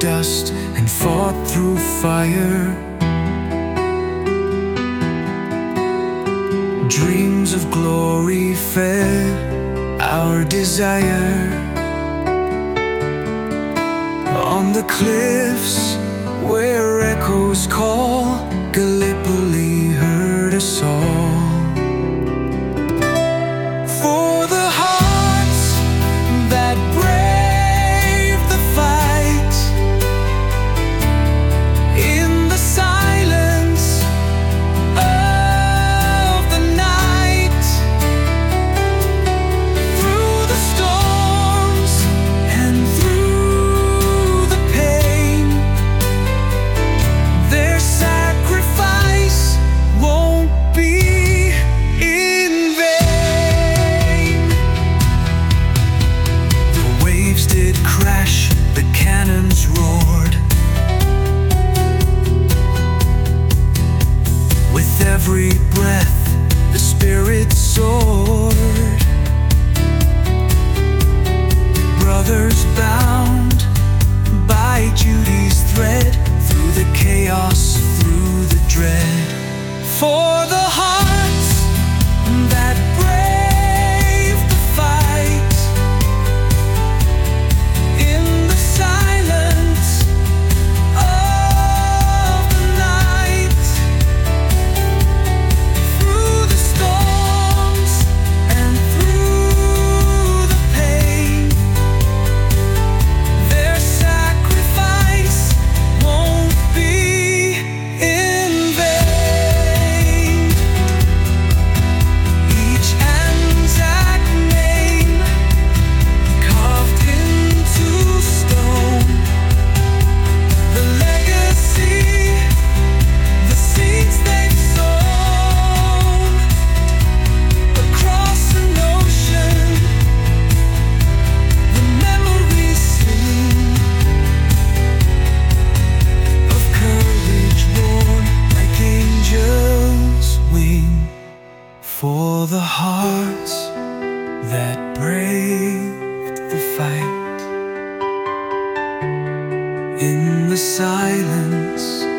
dust and fought through fire. Dreams of glory fed our desire. On the cliffs where echoes call, Gallipoli heard us all. For the hearts that brave the fight, in the silence of the night, through the storms and through the pain, their sacrifice won't be in vain. The waves did crash, the cannons roared. With every breath, the spirit soared. Brothers bound by duty's thread, through the chaos, through the dread. For the hearts that brave the fight, in the silence of the night, through the storms and through the pain, their sacrifice won't be in vain. Each Anzac name carved into stone, the legacy, the seeds they've sown. Across an ocean, the memories sing of courage born like angels' wing. For the hearts that braved the fight, in the silence